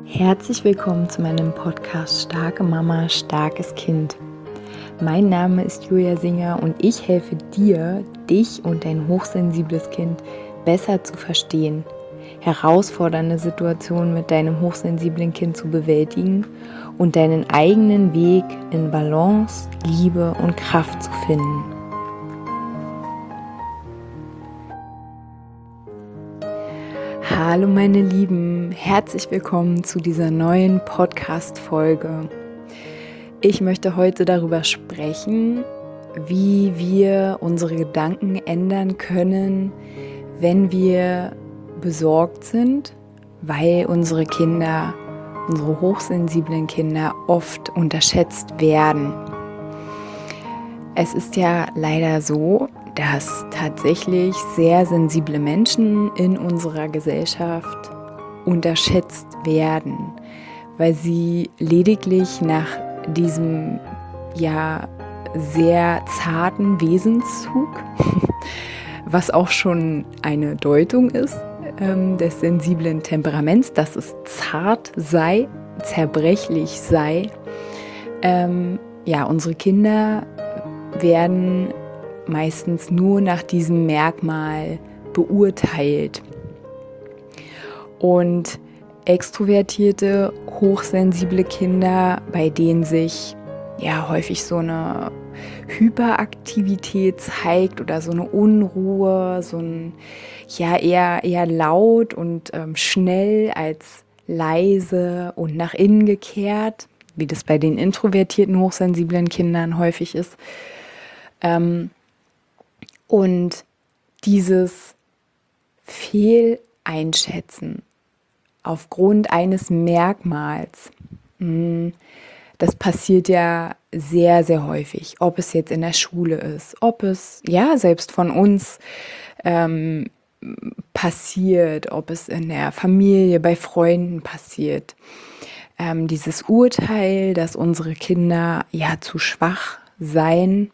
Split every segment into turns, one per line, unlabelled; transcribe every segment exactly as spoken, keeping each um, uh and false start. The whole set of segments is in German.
Herzlich willkommen zu meinem Podcast Starke Mama, starkes Kind. Mein Name ist Julia Singer und ich helfe dir, dich und dein hochsensibles Kind besser zu verstehen, herausfordernde Situationen mit deinem hochsensiblen Kind zu bewältigen und deinen eigenen Weg in Balance, Liebe und Kraft zu finden. Hallo meine Lieben, herzlich willkommen zu dieser neuen Podcast-Folge. Ich möchte heute darüber sprechen, wie wir unsere Gedanken ändern können, wenn wir besorgt sind, weil unsere Kinder, unsere hochsensiblen Kinder oft unterschätzt werden. Es ist ja leider so, dass tatsächlich sehr sensible Menschen in unserer Gesellschaft unterschätzt werden, weil sie lediglich nach diesem ja sehr zarten Wesenszug, was auch schon eine Deutung ist ähm, des sensiblen Temperaments, dass es zart sei, zerbrechlich sei, ähm, ja, unsere Kinder werden meistens nur nach diesem Merkmal beurteilt. Und extrovertierte, hochsensible Kinder, bei denen sich ja häufig so eine Hyperaktivität zeigt oder so eine Unruhe, so ein ja eher, eher laut und ähm, schnell als leise und nach innen gekehrt, wie das bei den introvertierten, hochsensiblen Kindern häufig ist. Ähm, Und dieses Fehleinschätzen aufgrund eines Merkmals, das passiert ja sehr, sehr häufig. Ob es jetzt in der Schule ist, ob es ja selbst von uns ähm, passiert, ob es in der Familie, bei Freunden passiert. Ähm, dieses Urteil, dass unsere Kinder ja zu schwach seien,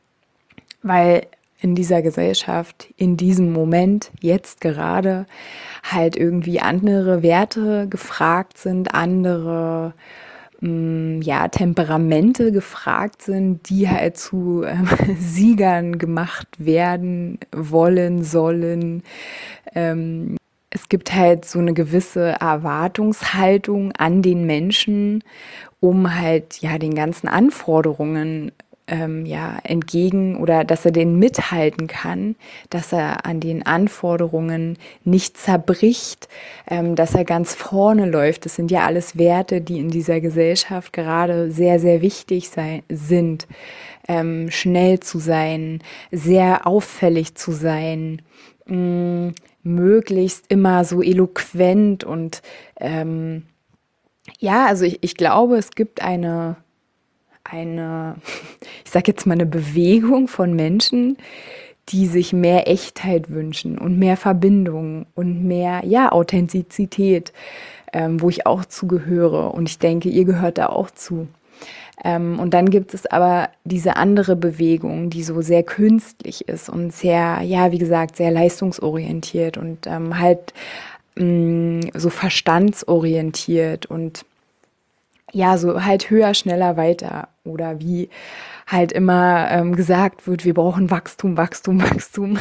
weil in dieser Gesellschaft, in diesem Moment, jetzt gerade, halt irgendwie andere Werte gefragt sind, andere mh, ja, Temperamente gefragt sind, die halt zu ähm, Siegern gemacht werden wollen, sollen. Ähm, es gibt halt so eine gewisse Erwartungshaltung an den Menschen, um halt ja den ganzen Anforderungen Ähm, ja, entgegen oder dass er denen mithalten kann, dass er an den Anforderungen nicht zerbricht, ähm, dass er ganz vorne läuft. Das sind ja alles Werte, die in dieser Gesellschaft gerade sehr, sehr wichtig sei, sind. Ähm, schnell zu sein, sehr auffällig zu sein, mh, möglichst immer so eloquent und ähm, ja, also ich, ich glaube, es gibt eine eine, ich sage jetzt mal eine Bewegung von Menschen, die sich mehr Echtheit wünschen und mehr Verbindung und mehr, ja, Authentizität, ähm, wo ich auch zugehöre. Und ich denke, ihr gehört da auch zu. Ähm, und dann gibt es aber diese andere Bewegung, die so sehr künstlich ist und sehr, ja, wie gesagt, sehr leistungsorientiert und ähm, halt mh, so verstandsorientiert und ja, so halt höher, schneller, weiter. Oder wie halt immer ähm, gesagt wird, wir brauchen Wachstum, Wachstum, Wachstum.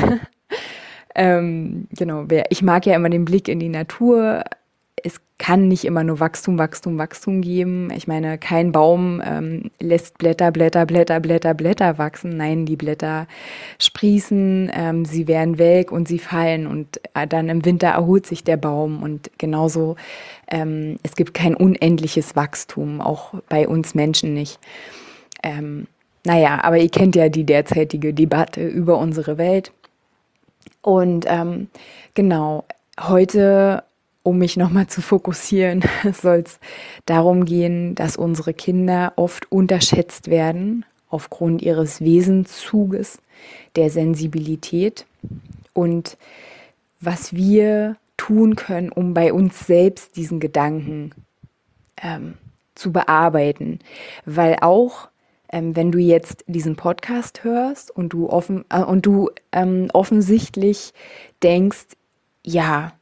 ähm, genau, ich mag ja immer den Blick in die Natur. Es kann nicht immer nur Wachstum, Wachstum, Wachstum geben. Ich meine, kein Baum ähm, lässt Blätter, Blätter, Blätter, Blätter, Blätter wachsen. Nein, die Blätter sprießen, ähm, sie werden welk und sie fallen. Und äh, dann im Winter erholt sich der Baum. Und genauso, ähm, es gibt kein unendliches Wachstum, auch bei uns Menschen nicht. Ähm, naja, aber ihr kennt ja die derzeitige Debatte über unsere Welt. Und ähm, genau, heute, um mich nochmal zu fokussieren, soll es darum gehen, dass unsere Kinder oft unterschätzt werden aufgrund ihres Wesenszuges, der Sensibilität und was wir tun können, um bei uns selbst diesen Gedanken ähm, zu bearbeiten. Weil auch ähm, wenn du jetzt diesen Podcast hörst und du offen äh, und du ähm, offensichtlich denkst, ja,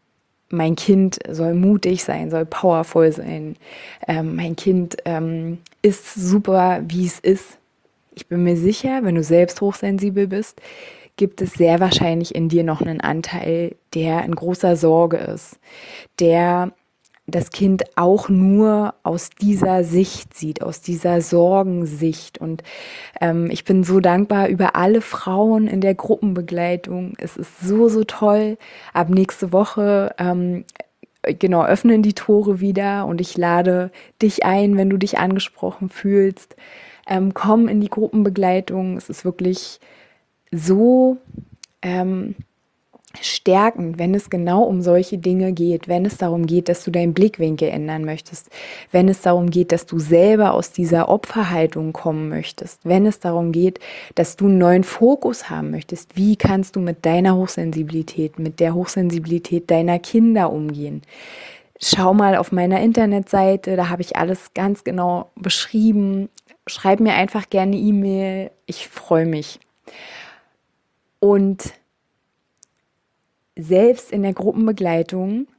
mein Kind soll mutig sein, soll powervoll sein. Ähm, mein Kind ähm, ist super, wie es ist. Ich bin mir sicher, wenn du selbst hochsensibel bist, gibt es sehr wahrscheinlich in dir noch einen Anteil, der in großer Sorge ist, der das Kind auch nur aus dieser Sicht sieht, aus dieser Sorgensicht. Und ähm, ich bin so dankbar über alle Frauen in der Gruppenbegleitung. Es ist so, so toll. Ab nächste Woche ähm, genau öffnen die Tore wieder und ich lade dich ein, wenn du dich angesprochen fühlst. Ähm, komm in die Gruppenbegleitung. Es ist wirklich so ähm, stärkend, wenn es genau um solche Dinge geht, wenn es darum geht, dass du deinen Blickwinkel ändern möchtest, wenn es darum geht, dass du selber aus dieser Opferhaltung kommen möchtest, wenn es darum geht, dass du einen neuen Fokus haben möchtest, wie kannst du mit deiner Hochsensibilität, mit der Hochsensibilität deiner Kinder umgehen. Schau mal auf meiner Internetseite, da habe ich alles ganz genau beschrieben. Schreib mir einfach gerne eine E-Mail, ich freue mich. Und selbst in der Gruppenbegleitung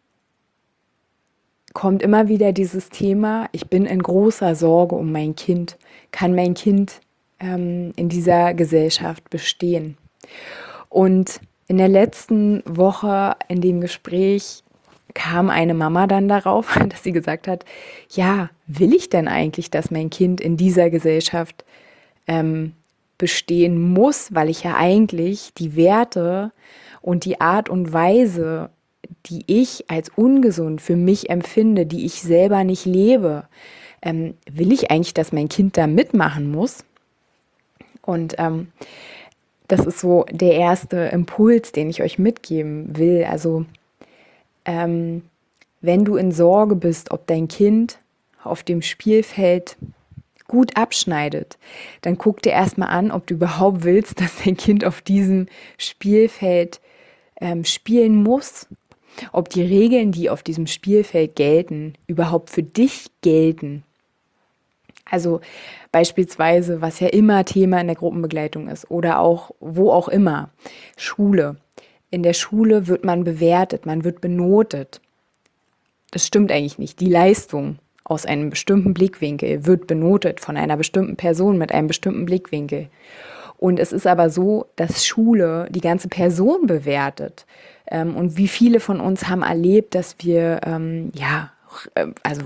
kommt immer wieder dieses Thema, ich bin in großer Sorge um mein Kind. Kann mein Kind ähm, in dieser Gesellschaft bestehen? Und in der letzten Woche in dem Gespräch kam eine Mama dann darauf, dass sie gesagt hat, ja, will ich denn eigentlich, dass mein Kind in dieser Gesellschaft ähm, bestehen muss, weil ich ja eigentlich die Werte und die Art und Weise, die ich als ungesund für mich empfinde, die ich selber nicht lebe, ähm, will ich eigentlich, dass mein Kind da mitmachen muss? Und ähm, das ist so der erste Impuls, den ich euch mitgeben will. Also ähm, wenn du in Sorge bist, ob dein Kind auf dem Spielfeld gut abschneidet, dann guck dir erstmal an, ob du überhaupt willst, dass dein Kind auf diesem Spielfeld ähm, spielen muss, ob die Regeln, die auf diesem Spielfeld gelten, überhaupt für dich gelten. Also beispielsweise, was ja immer Thema in der Gruppenbegleitung ist oder auch wo auch immer, Schule. In der Schule wird man bewertet, man wird benotet. Das stimmt eigentlich nicht. Die Leistung aus einem bestimmten Blickwinkel wird benotet von einer bestimmten Person mit einem bestimmten Blickwinkel. Und es ist aber so, dass Schule die ganze Person bewertet. Ähm, und wie viele von uns haben erlebt, dass wir, ähm, ja, also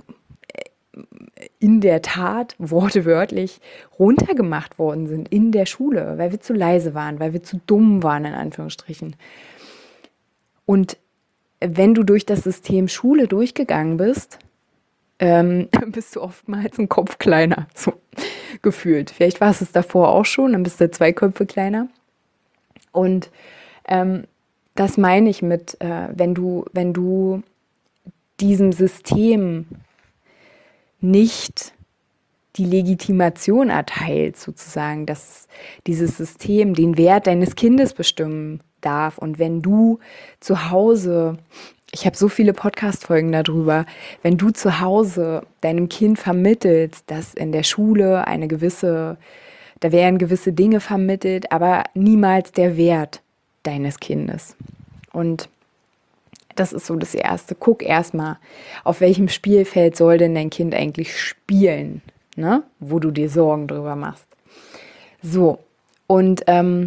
in der Tat wortwörtlich runtergemacht worden sind in der Schule, weil wir zu leise waren, weil wir zu dumm waren, in Anführungsstrichen. Und wenn du durch das System Schule durchgegangen bist, ähm, bist du oftmals ein Kopf kleiner, so gefühlt. Vielleicht war es es davor auch schon, dann bist du zwei Köpfe kleiner. Und ähm, das meine ich mit, äh, wenn du, wenn du diesem System nicht die Legitimation erteilt, sozusagen, dass dieses System den Wert deines Kindes bestimmen darf. Und wenn du zu Hause, ich habe so viele Podcast-Folgen darüber, wenn du zu Hause deinem Kind vermittelst, dass in der Schule eine gewisse, da werden gewisse Dinge vermittelt, aber niemals der Wert deines Kindes. Und das ist so das Erste. Guck erstmal, auf welchem Spielfeld soll denn dein Kind eigentlich spielen, ne? Wo du dir Sorgen drüber machst. So, und ähm,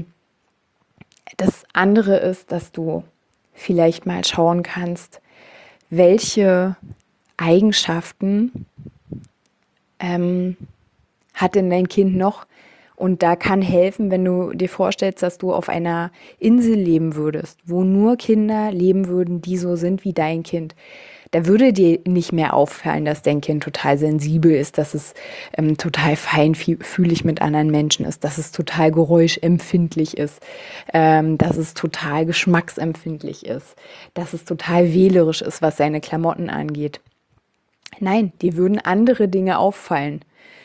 das andere ist, dass du vielleicht mal schauen kannst, welche Eigenschaften ähm, hat denn dein Kind noch? Und da kann helfen, wenn du dir vorstellst, dass du auf einer Insel leben würdest, wo nur Kinder leben würden, die so sind wie dein Kind. Da würde dir nicht mehr auffallen, dass dein Kind total sensibel ist, dass es ähm, total feinfühlig mit anderen Menschen ist, dass es total geräuschempfindlich ist, ähm, dass es total geschmacksempfindlich ist, dass es total wählerisch ist, was seine Klamotten angeht. Nein, dir würden andere Dinge auffallen,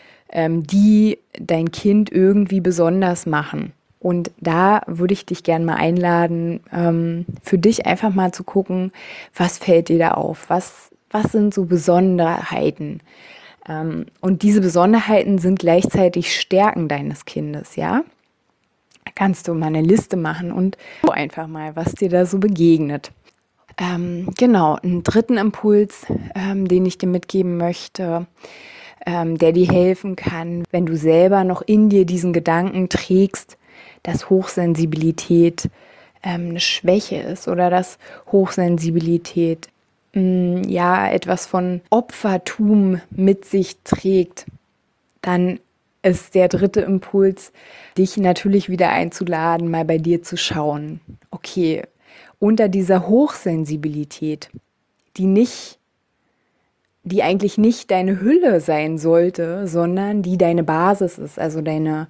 die dein Kind irgendwie besonders machen. Und da würde ich dich gerne mal einladen, ähm, für dich einfach mal zu gucken, was fällt dir da auf? Was, was sind so Besonderheiten? Ähm, und diese Besonderheiten sind gleichzeitig Stärken deines Kindes, ja? Da kannst du mal eine Liste machen und einfach mal, was dir da so begegnet. ähm, genau, einen dritten Impuls, ähm, den ich dir mitgeben möchte, ähm, der dir helfen kann, wenn du selber noch in dir diesen Gedanken trägst, dass Hochsensibilität ähm, eine Schwäche ist oder dass Hochsensibilität mh, ja etwas von Opfertum mit sich trägt, dann ist der dritte Impuls, dich natürlich wieder einzuladen, mal bei dir zu schauen. Okay, unter dieser Hochsensibilität, die nicht, die eigentlich nicht deine Hülle sein sollte, sondern die deine Basis ist, also deine,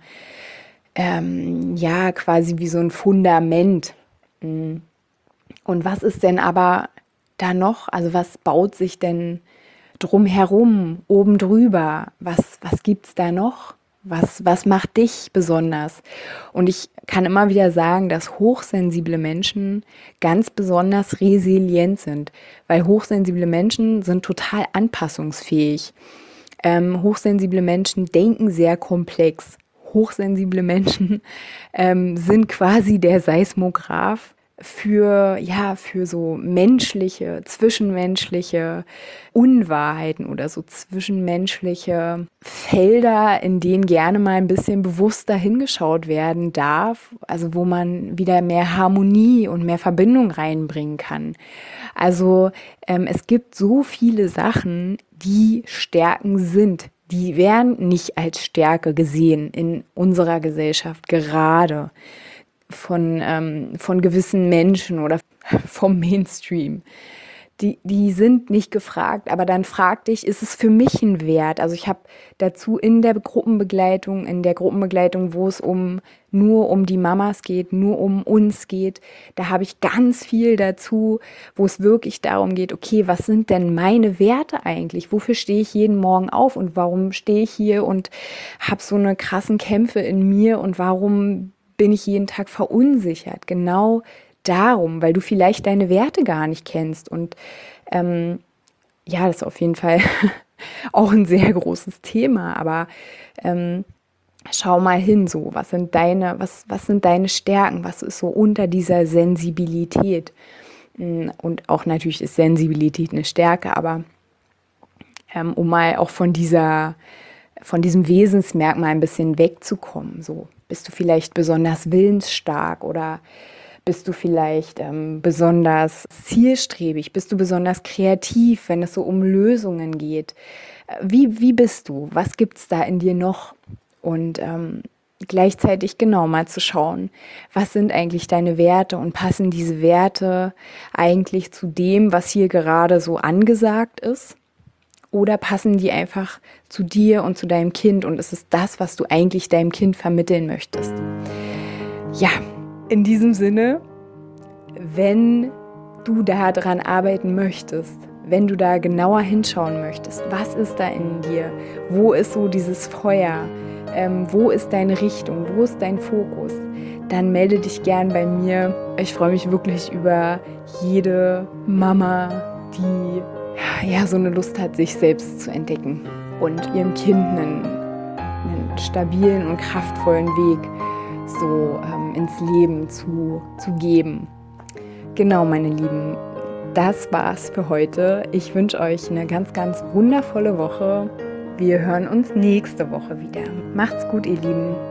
ähm, ja, quasi wie so ein Fundament. Und was ist denn aber da noch? Also was baut sich denn drumherum, oben drüber? Was, was gibt's da noch? Was, was macht dich besonders? Und ich kann immer wieder sagen, dass hochsensible Menschen ganz besonders resilient sind, weil hochsensible Menschen sind total anpassungsfähig. Ähm, hochsensible Menschen denken sehr komplex. Hochsensible Menschen ähm, sind quasi der Seismograph für, ja, für so menschliche, zwischenmenschliche Unwahrheiten oder so zwischenmenschliche Felder, in denen gerne mal ein bisschen bewusster hingeschaut werden darf, also wo man wieder mehr Harmonie und mehr Verbindung reinbringen kann. Also ähm, es gibt so viele Sachen, die Stärken sind. Die werden nicht als Stärke gesehen in unserer Gesellschaft gerade von, ähm, von gewissen Menschen oder vom Mainstream. Die, die sind nicht gefragt, aber dann frag dich, ist es für mich ein Wert? Also ich habe dazu in der Gruppenbegleitung, in der Gruppenbegleitung, wo es um nur um die Mamas geht, nur um uns geht, da habe ich ganz viel dazu, wo es wirklich darum geht, okay, was sind denn meine Werte eigentlich? Wofür stehe ich jeden Morgen auf und warum stehe ich hier und habe so eine krassen Kämpfe in mir und warum bin ich jeden Tag verunsichert? Genau darum, weil du vielleicht deine Werte gar nicht kennst. Und ähm, ja, das ist auf jeden Fall auch ein sehr großes Thema. Aber ähm, schau mal hin, so, was sind deine, was, was sind deine Stärken? Was ist so unter dieser Sensibilität? Und auch natürlich ist Sensibilität eine Stärke, aber ähm, um mal auch von dieser, von diesem Wesensmerkmal ein bisschen wegzukommen. So, bist du vielleicht besonders willensstark oder bist du vielleicht ähm, besonders zielstrebig? Bist du besonders kreativ, wenn es so um Lösungen geht? Wie, wie bist du? Was gibt es da in dir noch? Und ähm, gleichzeitig genau mal zu schauen, was sind eigentlich deine Werte und passen diese Werte eigentlich zu dem, was hier gerade so angesagt ist? Oder passen die einfach zu dir und zu deinem Kind und ist es das, was du eigentlich deinem Kind vermitteln möchtest? Ja, in diesem Sinne, wenn du daran arbeiten möchtest, wenn du da genauer hinschauen möchtest, was ist da in dir? Wo ist so dieses Feuer? Ähm, wo ist deine Richtung? Wo ist dein Fokus? Dann melde dich gern bei mir. Ich freue mich wirklich über jede Mama, die ja so eine Lust hat, sich selbst zu entdecken und ihrem Kind einen, einen stabilen und kraftvollen Weg so ähm, ins Leben zu, zu geben. Genau, meine Lieben, das war's für heute. Ich wünsche euch eine ganz, ganz wundervolle Woche. Wir hören uns nächste Woche wieder. Macht's gut, ihr Lieben.